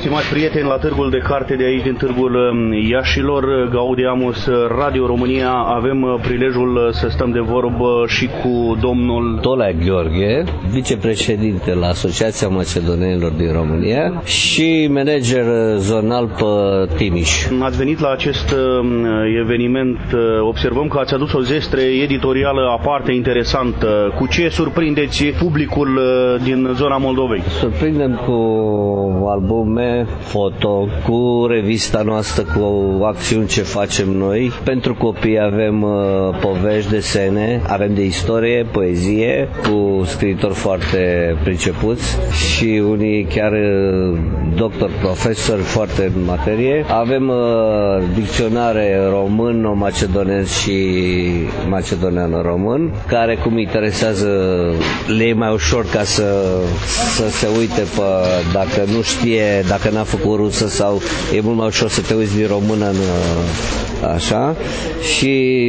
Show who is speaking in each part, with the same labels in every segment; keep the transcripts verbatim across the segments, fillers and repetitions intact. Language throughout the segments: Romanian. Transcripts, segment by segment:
Speaker 1: Stimați prieteni, la Târgul de Carte de aici, din Târgul Iașilor, Gaudeamus Radio România, avem prilejul să stăm de vorbă și cu domnul
Speaker 2: Tolea Gheorghe, vicepreședinte la Asociația Macedonenilor din România și manager zonal pe Timiș.
Speaker 1: Ați venit la acest eveniment, observăm că ați adus o zestre editorială aparte interesantă. Cu ce surprindeți publicul din zona Moldovei?
Speaker 2: Surprindem cu albume, foto, cu revista noastră, cu acțiuni ce facem noi. Pentru copii avem uh, povești, desene, avem de istorie, poezie, cu scriitori foarte pricepuți și unii chiar uh, doctor, profesori foarte în materie. Avem uh, dicționare român-macedonez și macedonean-român, care cum interesează le e mai ușor ca să, să se uite pe, dacă nu știe, dacă n-a făcut rusă, sau e mult mai ușor să te uiți din română în așa. Și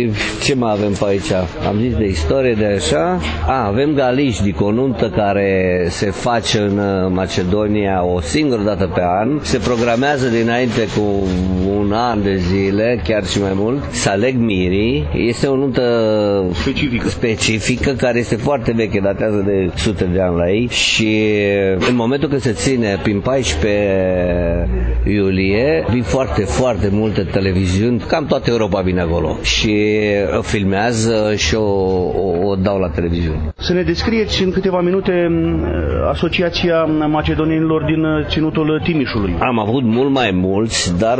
Speaker 2: ce mai avem pe aici? Am zis de istorie, de așa. A, avem Galiș, o nuntă care se face în Macedonia o singură dată pe an. Se programează dinainte cu un an de zile, chiar și mai mult. Se aleg mirii. Este o nuntă
Speaker 1: specifică,
Speaker 2: specifică care este foarte veche, datează de sute de ani la ei. Și în momentul când se ține prin paisprezece iulie, vin foarte, foarte multe televiziuni, cam toată Europa vine acolo și o filmează și o, o, o dau la televiziune.
Speaker 1: Să ne descrieți în câteva minute Asociația Macedonenilor din Ținutul Timișului.
Speaker 2: Am avut mult mai mulți, dar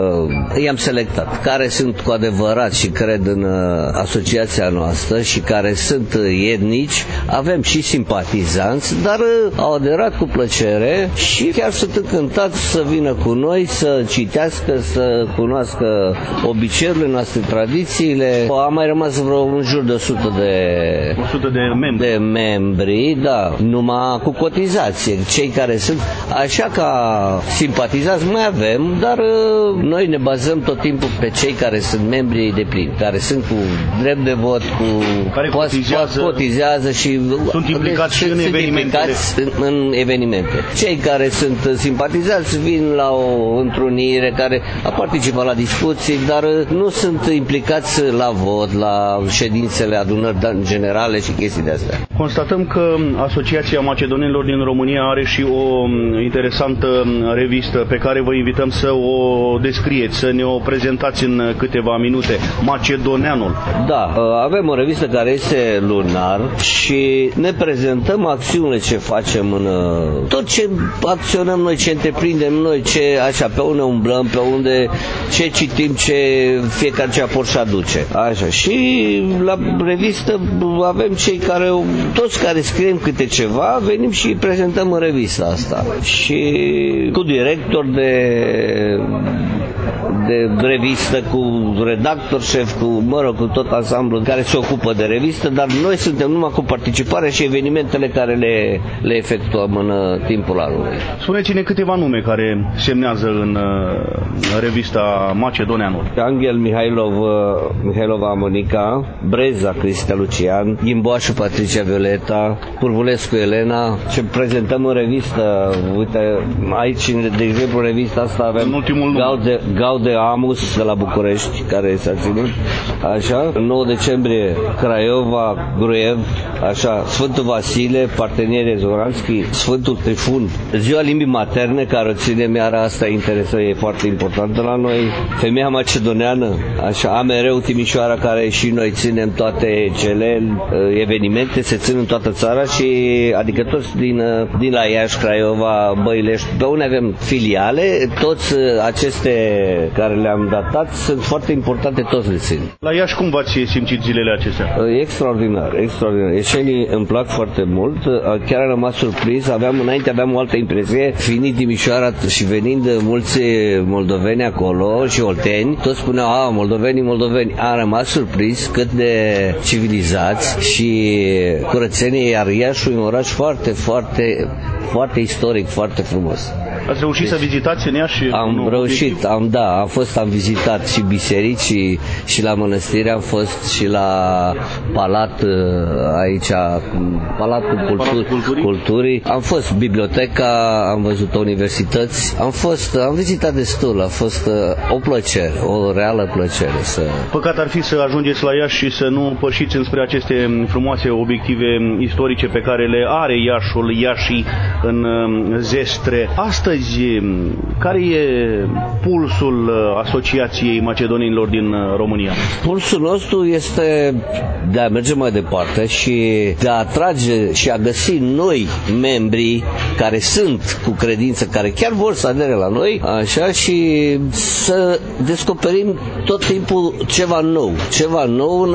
Speaker 2: uh, i-am selectat care sunt cu adevărat și cred în uh, asociația noastră și care sunt etnici. Avem și simpatizanți, dar uh, au aderat cu plăcere și chiar sunt încântați să vină cu noi, să citească, să cunoască obiceiurile noastre, tradițiile. Am mai rămas vreo în jur de o sută de,
Speaker 1: o sută de membri.
Speaker 2: de membri, da, numai cu cotizație. Cei care sunt așa ca simpatizați mai avem, dar noi ne bazăm tot timpul pe cei care sunt membri de plin, care sunt cu drept de vot, cu
Speaker 1: care cotizează,
Speaker 2: cotizează și
Speaker 1: sunt implicați și în evenimente.
Speaker 2: În, în evenimente. Cei care sunt simpatizați vin la o întrunire, care a participat la discuții, dar nu sunt implicați la vot, la ședințele adunări generale și chestii de astea.
Speaker 1: Constatăm că Asociația Macedonenilor din România are și o interesantă revistă pe care vă invităm să o descrieți, să ne o prezentați în câteva minute. Macedoneanul.
Speaker 2: Da, avem o revistă care este lunar și ne prezentăm acțiunile ce facem în tot ce acționăm noi, ce întreprindem noi, ce așa, pe unde umblăm, pe unde, ce citim, ce fiecare ce aport și aduce. Așa. Și la revistă avem cei care, toți care scriem câte ceva, venim și prezentăm în revista asta. Și cu director de de revistă, cu redactor șef, cu, mă rog, cu tot ansamblul care se ocupă de revistă, dar noi suntem numai cu participarea și evenimentele care le, le efectuăm în uh, timpul anului.
Speaker 1: Spuneți-ne câteva nume care semnează în uh, revista Macedoneanul.
Speaker 2: Angel Mihailov, uh, Mihailova Monica, Breza Cristia Lucian, Ghimboașu Patricia Violeta, Curvulescu Elena. Ce prezentăm în revistă, uite, aici, de exemplu, revista asta avem Gaude, Gaude Amus de la București, care s-a ținut, așa, în nouă decembrie Craiova, Gruev, așa, Sfântul Vasile, Partenerie Zoranski, Sfântul Trifun, Ziua Limbii Materne, care o ținem iar asta interesă, e foarte importantă la noi, Femeia Macedoneană, așa, A M R-ul Timișoara, care și noi ținem toate cele evenimente, se țin în toată țara și adică toți din, din la Iași, Craiova, Băilești, pe unde avem filiale, toți aceste care le-am datat sunt foarte importante, toți le țin.
Speaker 1: La Iași cum v-ați simțit zilele acestea?
Speaker 2: Extraordinar, extraordinar. Ieșenii îmi plac foarte mult, chiar am rămas surprins, aveam, înainte aveam o altă impresie, fiind Timișoara și venind mulți moldoveni acolo și olteni, toți spuneau, a, moldovenii, moldoveni. Am rămas surprins cât de civilizați și curățenie, iar Iașul e un oraș foarte, foarte, foarte istoric, foarte frumos.
Speaker 1: Ați reușit deci, să vizitați în Iași?
Speaker 2: Am reușit, obiectiv? am da, am fost, am vizitat și biserici și, și la mănăstire, am fost și la palat aici, Palatul Cultur, Culturii. Culturii. Am fost biblioteca, am văzut universități, am fost, am vizitat destul, a fost o plăcere, o reală plăcere. Să...
Speaker 1: Păcat ar fi să ajungeți la Iași și să nu pășiți înspre aceste frumoase obiective istorice pe care le are Iașul, Iașii în zestre. Astăzi, care e pulsul Asociației Macedonenilor din România?
Speaker 2: Pulsul nostru este de a merge mai departe și de a atrage și a găsi noi membri care sunt cu credință, care chiar vor să adere la noi, așa, și să descoperim tot timpul ceva nou, ceva nou în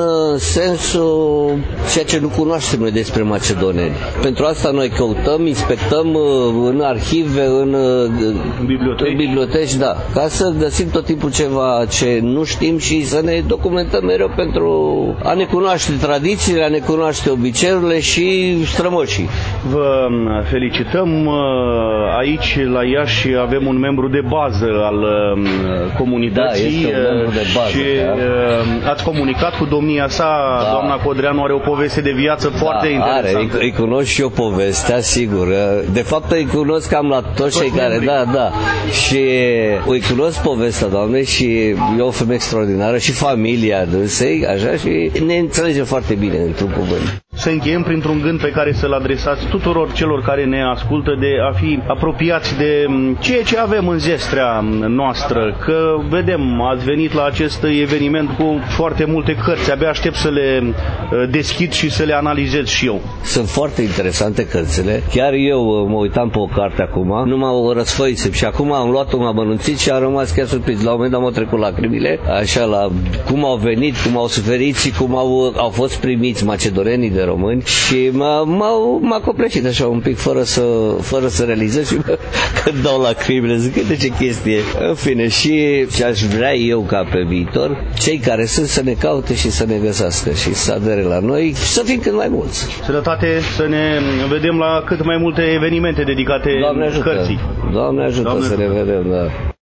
Speaker 2: sensul ceea ce nu cunoaștem noi despre macedoneni. Pentru asta noi căutăm, inspectăm în arhive, în
Speaker 1: biblioteci,
Speaker 2: în biblioteci da, ca să găsim tot timpul ceva ce nu știm și să ne documentăm mereu pentru a ne cunoaște tradițiile, a ne cunoaște obiceiurile și strămoșii.
Speaker 1: Vă felicităm. Aici la Iași avem un membru de bază al comunității.
Speaker 2: Da, este un membru de bază,
Speaker 1: și da. Ați comunicat cu domnia sa, da. Doamna Codreanu are o poveste de viață da, foarte interesantă.
Speaker 2: Are, îi, îi cunosc și eu povestea, sigur. De fapt îi cunosc cam la toți cei care, da, da. Și îi cunosc povestea doamnei și e o femeie extraordinară și familia dânsei, așa, și ne înțelege foarte bine într-un cuvânt.
Speaker 1: Să încheiem printr-un gând pe care să-l adresați tuturor celor care ne ascultă, de a fi apropiați de ceea ce avem în zestrea noastră, că vedem, ați venit la acest eveniment cu foarte multe cărți, abia aștept să le deschid și să le analizez și eu.
Speaker 2: Sunt foarte interesante cărțile, chiar eu mă uitam pe o carte acum, nu m-au răsfăit și acum am luat-o, m-am anunțit și am rămas chiar surprins. La un moment dat m-au trecut lacrimile, așa, la cum au venit, cum au suferit și cum au, au fost primiți macedorenii de români și m-a, m-a, m-a copleșit așa un pic fără să, fără să realizez și mă, când dau lacrimile, zic, de ce chestie. În fine, și, și aș vrea eu ca pe viitor cei care sunt să ne caute și să ne găsească și să adere la noi, să fim cât mai mulți.
Speaker 1: Sănătate, să ne vedem la cât mai multe evenimente dedicate
Speaker 2: Doamne ajută.
Speaker 1: cărții.
Speaker 2: Doamne ajută. Doamne să ne vedem, da.